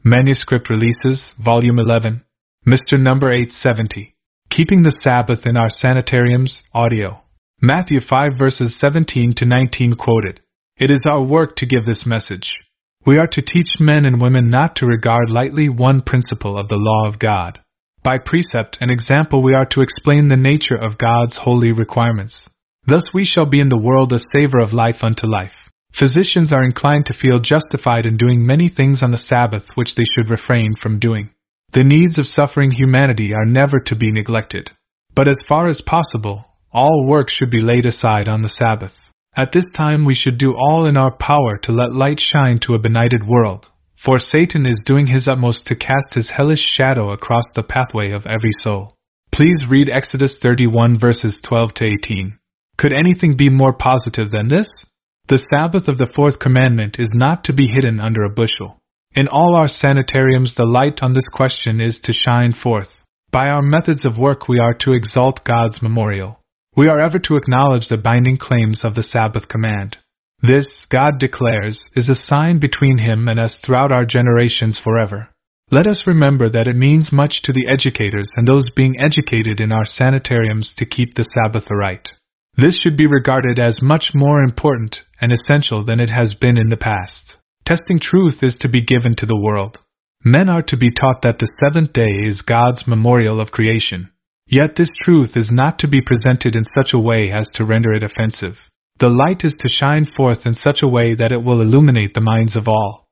Manuscript Releases, Volume 11, Mr. Number 870. Keeping the Sabbath in Our Sanitariums, Audio. Matthew 5 verses 17 to 19 quoted. It is our work to give this message. We are to teach men and women not to regard lightly one principle of the law of God. By precept and example we are to explain the nature of God's holy requirements. Thus we shall be in the world a savor of life unto life. Physicians are inclined to feel justified in doing many things on the Sabbath which they should refrain from doing. The needs of suffering humanity are never to be neglected. But as far as possible, all work should be laid aside on the Sabbath. At this time we should do all in our power to let light shine to a benighted world, for Satan is doing his utmost to cast his hellish shadow across the pathway of every soul. Please read Exodus 31 verses 12 to 18. Could anything be more positive than this? The Sabbath of the fourth commandment is not to be hidden under a bushel. In all our sanitariums the light on this question is to shine forth. By our methods of work we are to exalt God's memorial. We are ever to acknowledge the binding claims of the Sabbath command. This, God declares, is a sign between Him and us throughout our generations forever. Let us remember that it means much to the educators and those being educated in our sanitariums to keep the Sabbath aright. This should be regarded as much more important and essential than it has been in the past. Testing truth is to be given to the world. Men are to be taught that the seventh day is God's memorial of creation. Yet this truth is not to be presented in such a way as to render it offensive. The light is to shine forth in such a way that it will illuminate the minds of all.